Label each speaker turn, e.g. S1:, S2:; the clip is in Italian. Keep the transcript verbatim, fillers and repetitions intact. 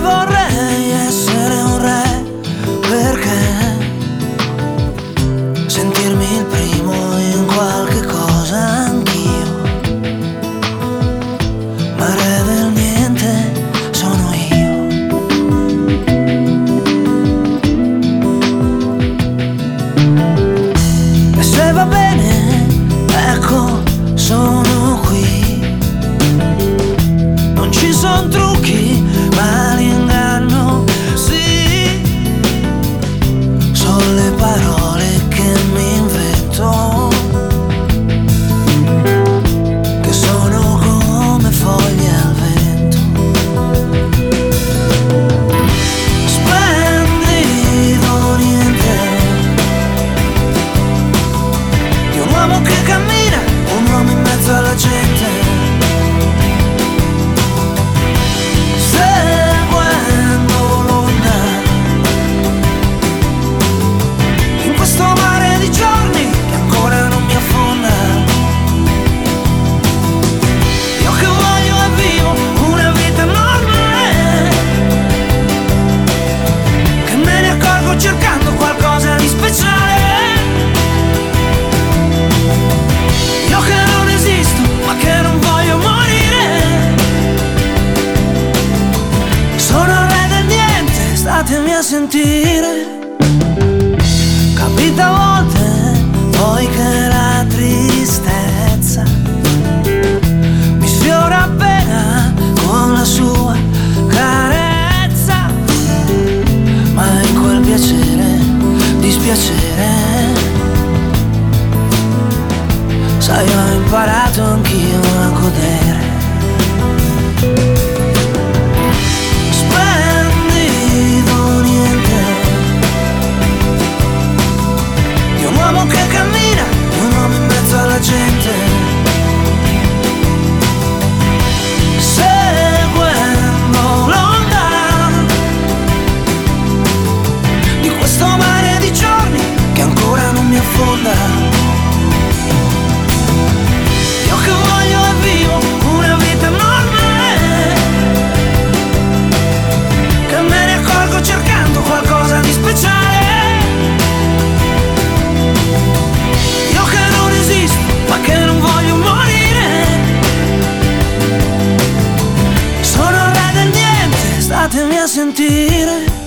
S1: vorrei essere un re, perché sentirmi il primo in qualche cosa anch'io, ma re del niente sono io. E se va bene, ecco, sono qui. Non ci son trucchi, ma l'inganno sì. Sono le parole che mi invento, che sono come foglie al vento. Splendido niente, di un uomo che cammina, un uomo in mezzo alla gente, seguendo l'onda in questo mare di giorni che ancora non mi affonda. Io che voglio e vivo una vita normale, che me ne accorgo cercando qualcosa di speciale. Io che non esisto, ma che non voglio morire. Sono il re del niente, statemi a sentire. Capita a volte poi che la tristezza mi sfiora appena con la sua carezza, ma in quel piacere, dispiacere, sai, ho imparato anch'io a godere. Splendido niente, di un uomo che cammina, di un uomo in mezzo alla gente, seguendo l'onda di questo mare di giorni che ancora non mi affonda. Io che voglio e vivo una vita normale, che me ne accorgo cercando qualcosa di speciale. Io che non esisto, ma che non voglio morire. Sono il re del niente, statemi a sentire.